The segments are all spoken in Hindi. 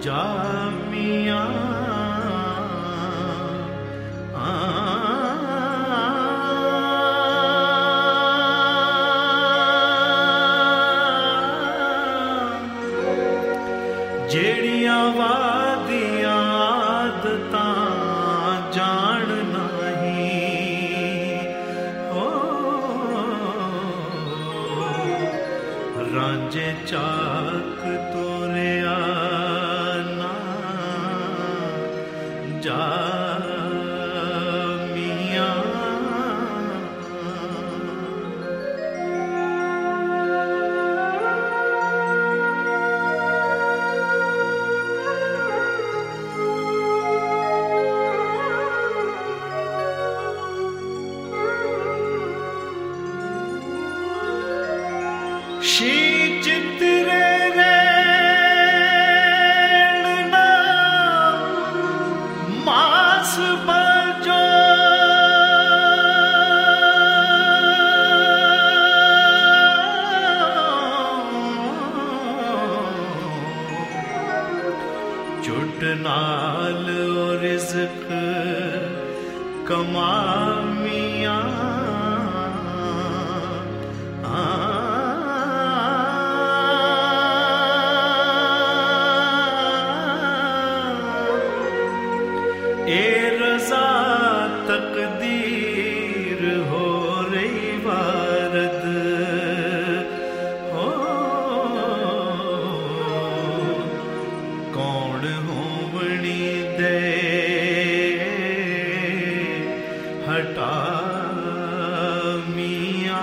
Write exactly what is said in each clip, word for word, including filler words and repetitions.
जामिया जेड़ियां वादियां आदतां जान नहीं हो रांझे चाक तोरिया ना जा शी चित्रे रेणना मास बजो चुट नाल रिज़्क कमामिया ए रज़ा तकदीर हो रही वारद हो कौन होवनी दे हटा मियां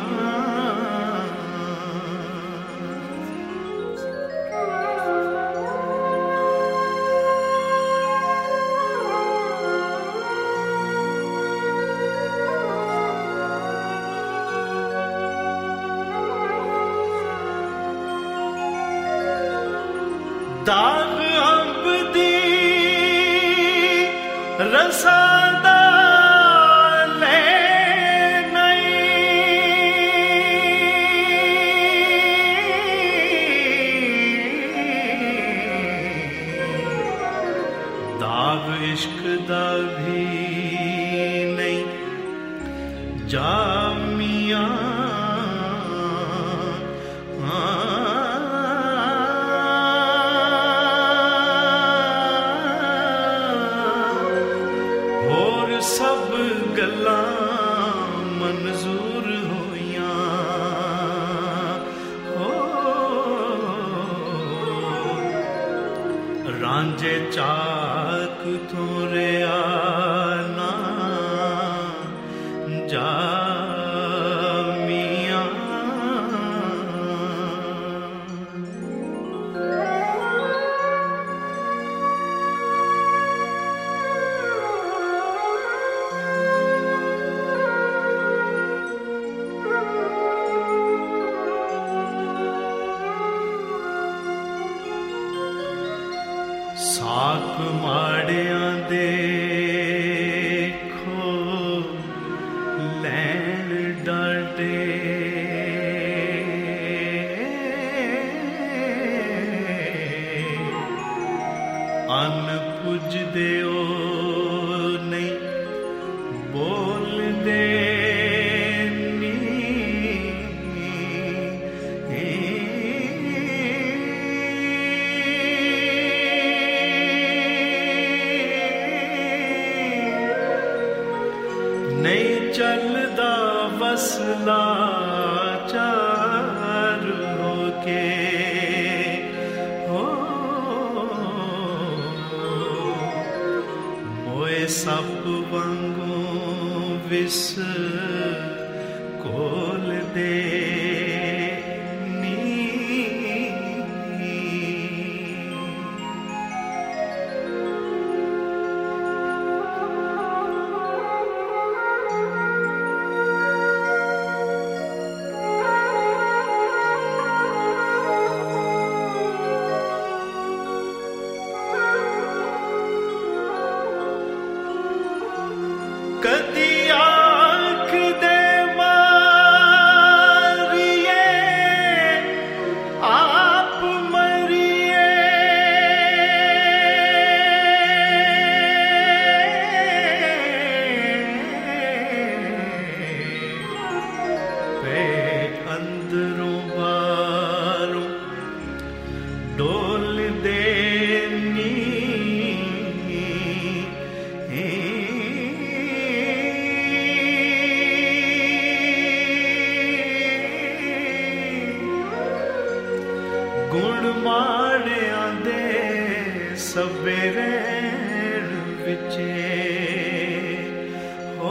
दाग अंब दी रसादा ले नहीं दाग इश्क दा भी नहीं जामिया सब गल्लां मंजूर होइयां हो रांझे चाक तोरिया ना जा साक माड़ियां देखो लैन डाटे अन पुज देओ नहीं बोल दे नहीं चलदा वसला चार होके हो मोए सप वांगू विस कोल दे कदी आँख दे मां सवेरे विचे हो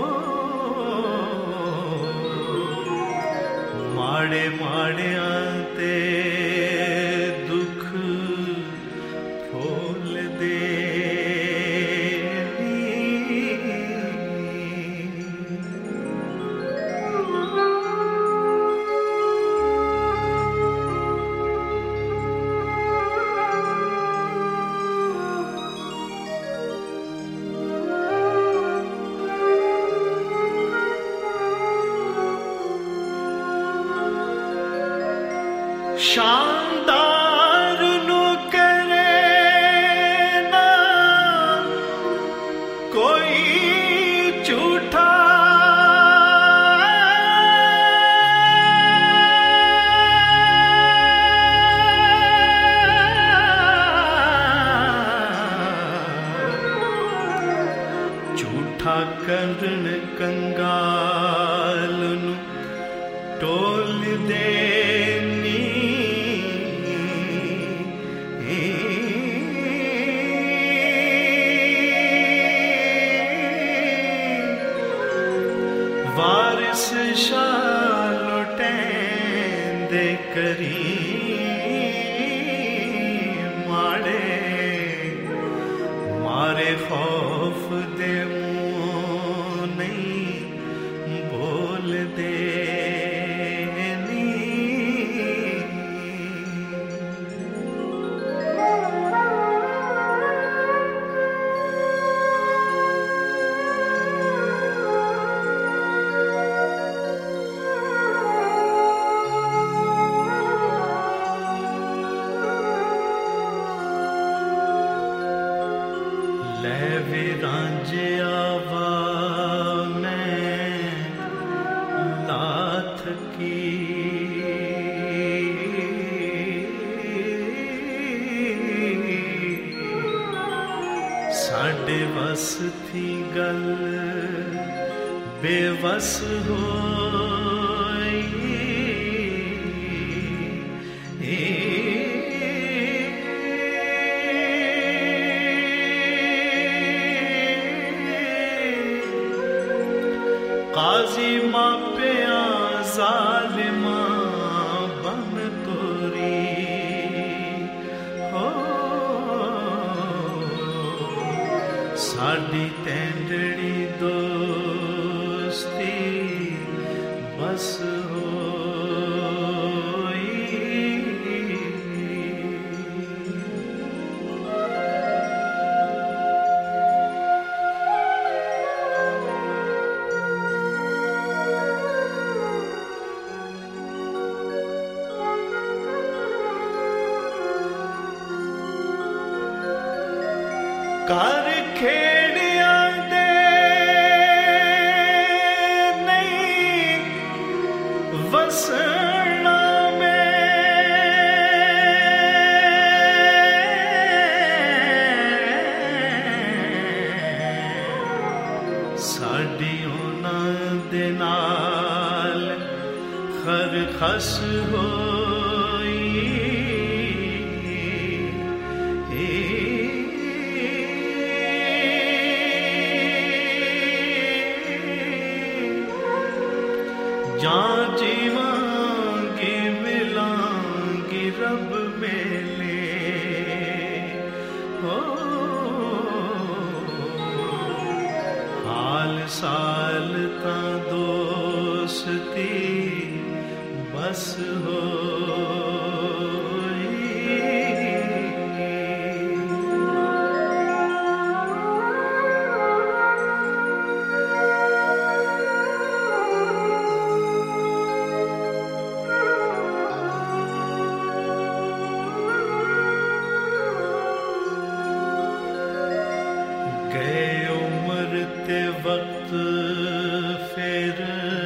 माड़े माड़ियां ते दुख फूल दे शानदार नु करे ना कोई झूठा झूठा करन कंगाल नु टोल दे वारिस शालोटेंदे करी माड़े मारे खौफ दे मुँह नहीं बोल दे ले रांझे आवा मैं लाथ की साढ़े वस थी गल बेवस होई काजी मापिया जालिमा बन तोरी हो साडी तेंदड़ी दोस्ती बस कर खेड़िया दे नहीं वसना में साडी उन्हां दे नाल खरखस होई जां जीवांगी मिलांगी रब मेले हो हाल साल ता दोस्ती बस हो गए उम्र ते वक्त फिर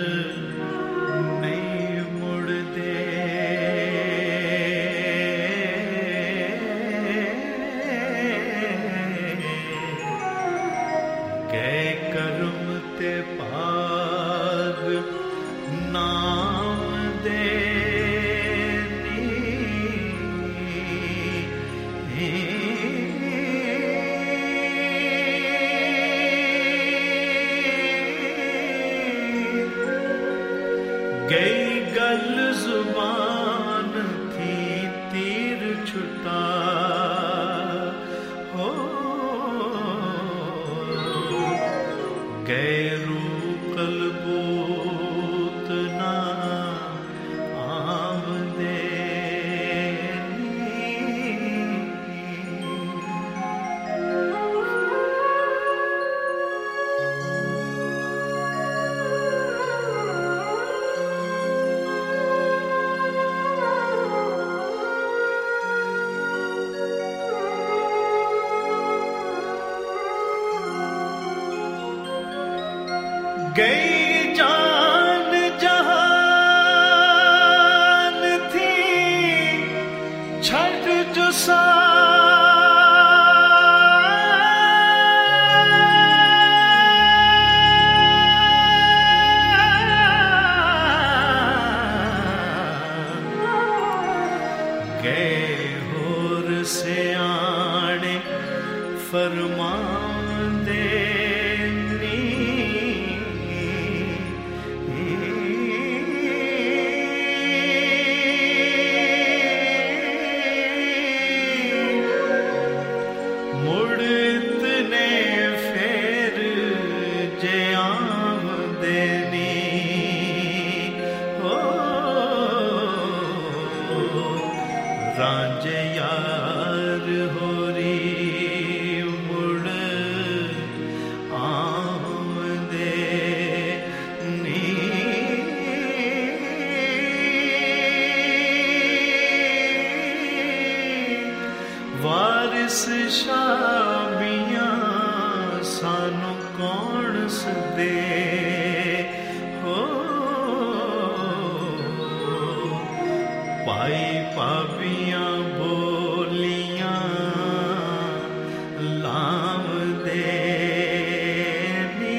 नहीं मुड़दे गए कर्म ते भाग नाम दे नी गई जान जहान थी छठ जो सा गए होर से आने फरमान देनी मुड़तने फेर जे आम देनी हो रांझे यार होरी मुड़ आमदे नी वारिस शामियां सानू कौन सदे हो पाई पापियां बोलियां लाम देनी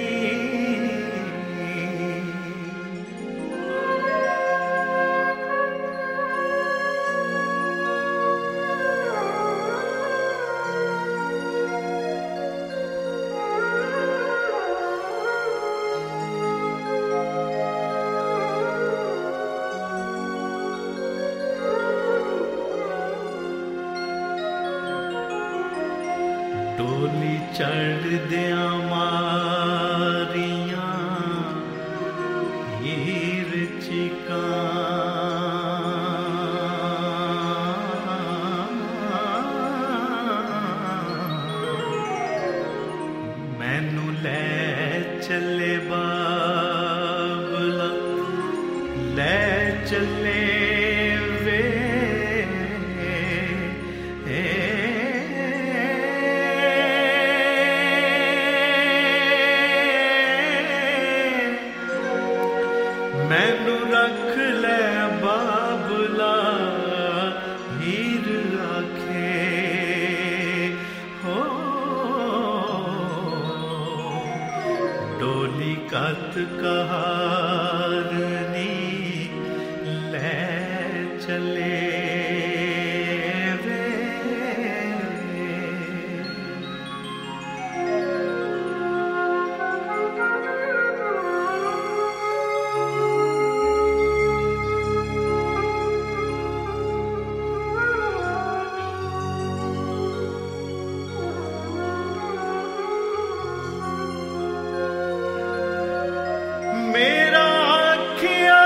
डोली चढ़ दिया मारियां हीर चिका मैनू ले चले बाबला ले चले वे मैनू रख ले बाबला हीर आखे हो डोली कत कहारनी ले चले वे मेरा आखिया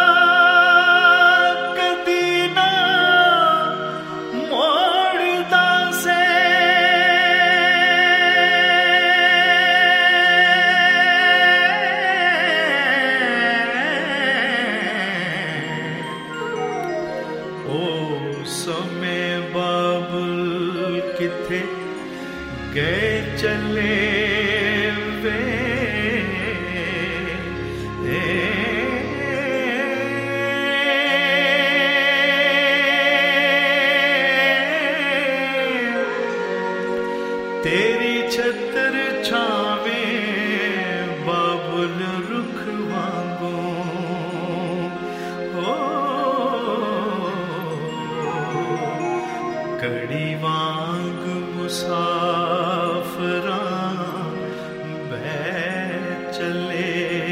कदी ना मोड़दा से ओ समय बाबुल किथे गए चले वे तेरी छतर छावे बाबुल रुख वांगू हो कड़ी वांग मुसाफरां बै चले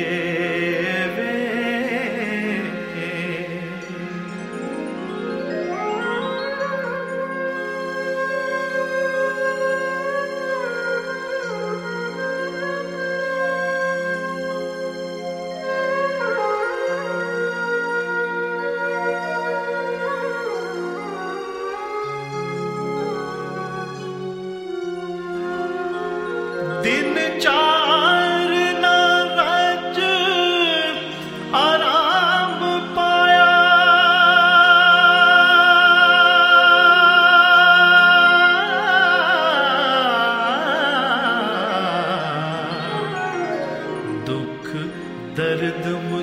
दिन चार ना रज आराम पाया दुख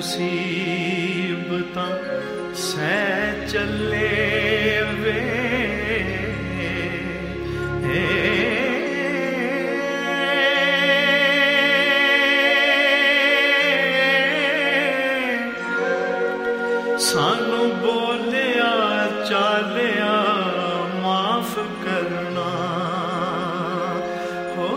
मुसीबतां सह चले वे सानू बोलिया चालिया माफ करना हो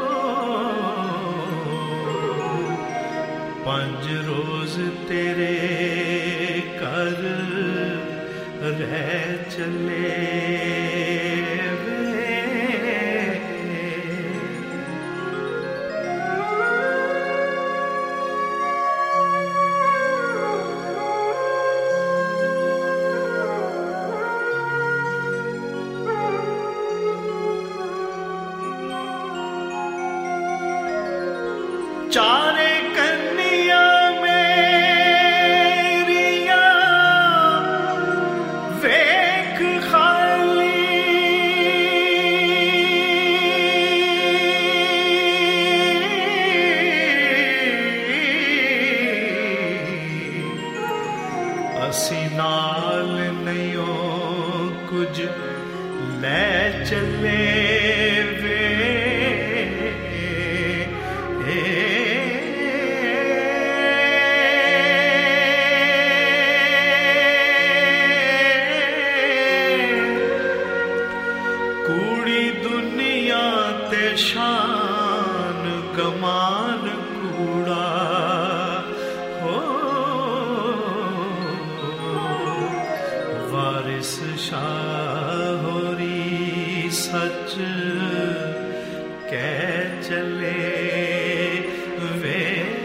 पंज रोज तेरे कर रह चले चारे कन्या मेरिया वेख खाली असी नाल नहीं हो कुछ ले चले वे कूड़ी दुनिया ते शान कमान कूड़ा हो वारिस शाह होरी सच कह चले वे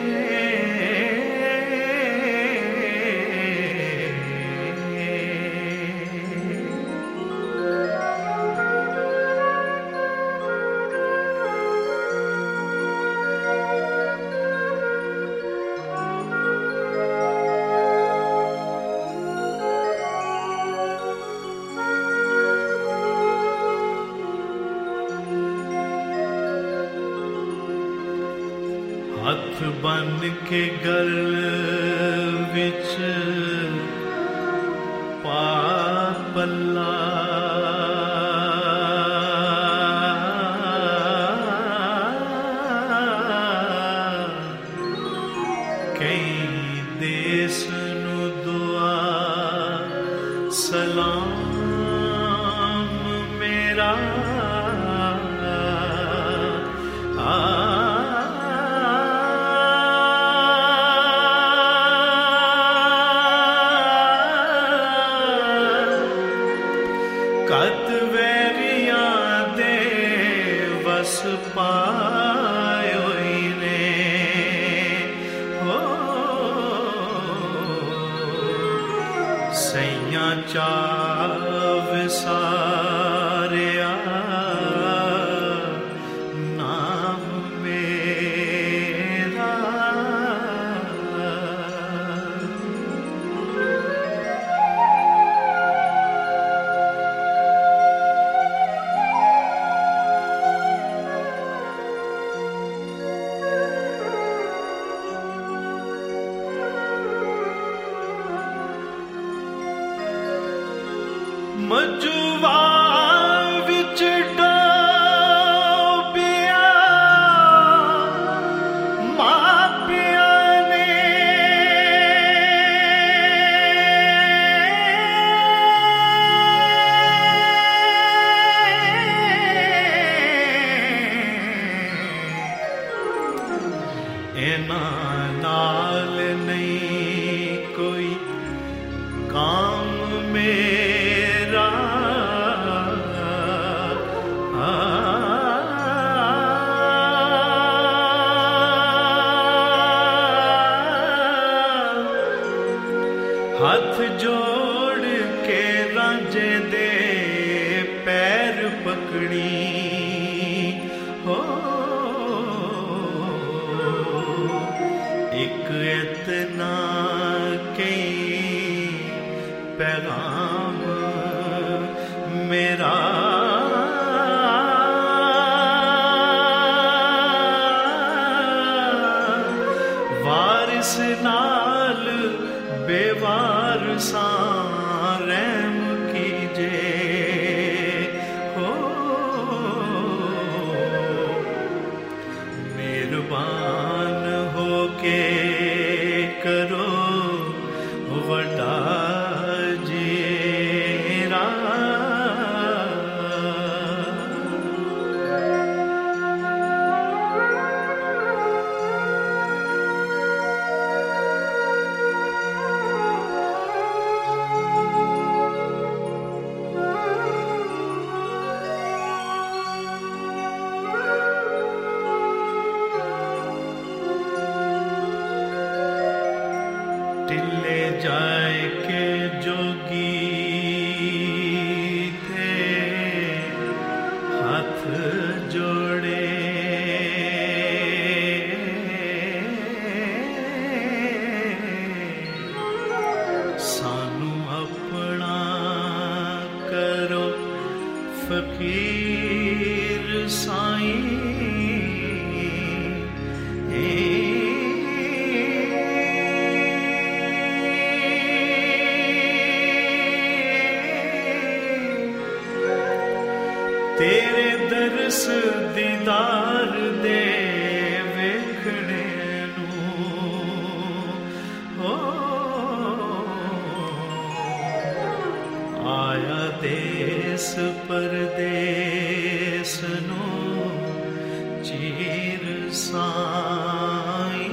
हथ बन के गल विच पा पल्ला कई देस नू दुआ सलाम मेरा आ कत वैरिया दे वस पायोई ने हो सैया चाव सारिया नाम मेरा मजुआ विच डोबिया मापिया ने इन्हां नाल नहीं कोई काम मेरा हाथ जोड़ के रांझे दे पैर पकड़ी हो एक इतना कई पैगाम मेरा वारिस नाल बेवार सा रहम कीजे हो, मेहरबान होके करो वड्डा जेरा। टिल्ले जाए के जोगी थे हाथ जोड़े, सानू अपना करो फकीर साईं। तेरे दरस दीदार दे वेखने नू आया देस परदेस नू चीर साईं।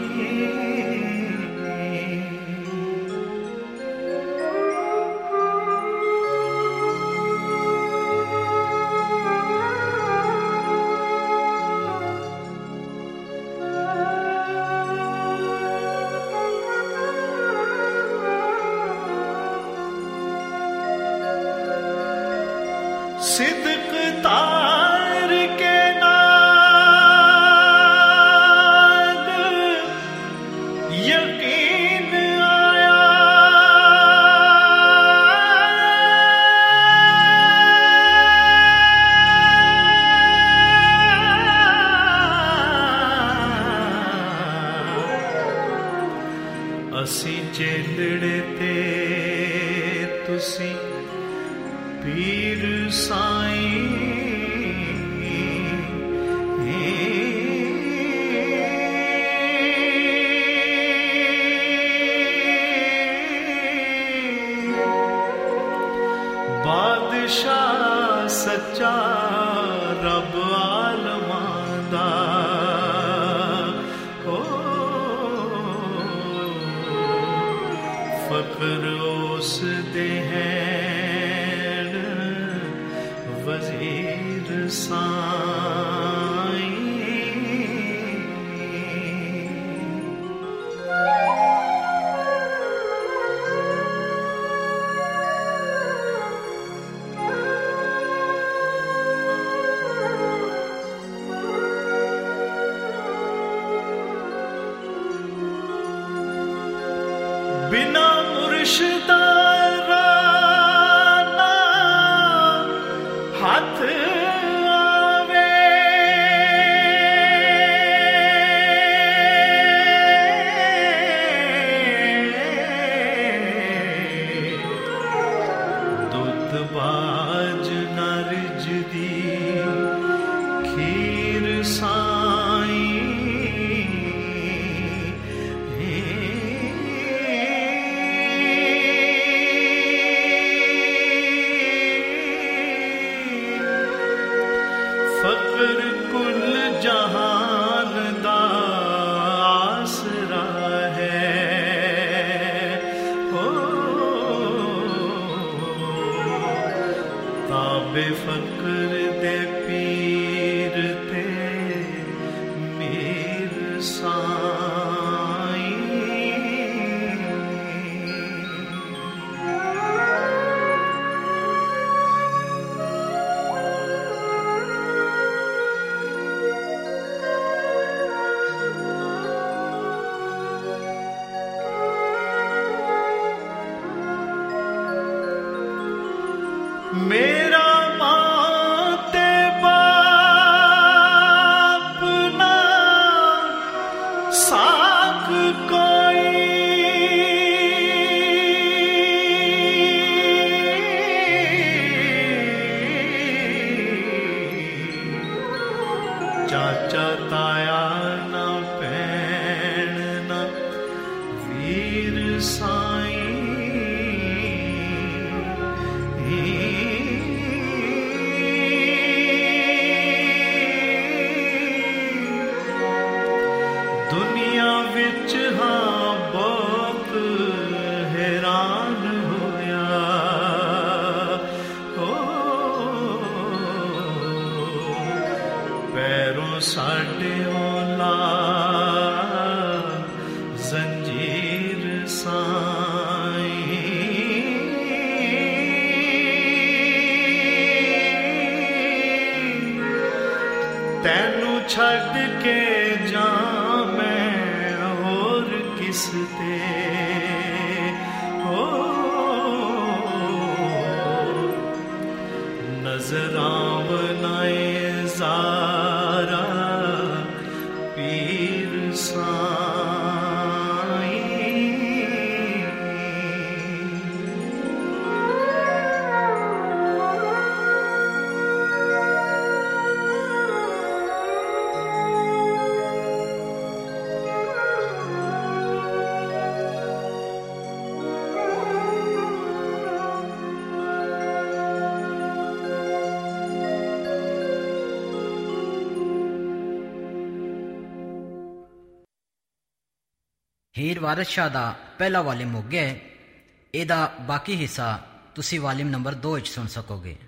सिद्क तार के नाद यकीन आया, असी चेलड़े ते तुसी पीर साईं। बादशाह सच्चा रब आलमां दा हो, फकर उस दे हैं वजीर साईं। बिना मुर्शिदा राना हाथ आवे, दुध बाज ना रिजदी खीर साईं। फकर कुल जहान दा आसरा है हो, ताबे फकर दे पीर ते मीर साईं। चाचा ताया ना भैन ना वीर साईं दुनिया विच हाँ बहुत हैरान होया हो पैरों साडे ओला जंजीर साईं तैनू छड़ के जा किसते हो नजरां बनाए ज़ारा पीर साईं। हीर वारिस शाह दा पहला वालिम हो गया। एदा बाकी हिस्सा तुसी वालिम नंबर दो च सुन सकोगे।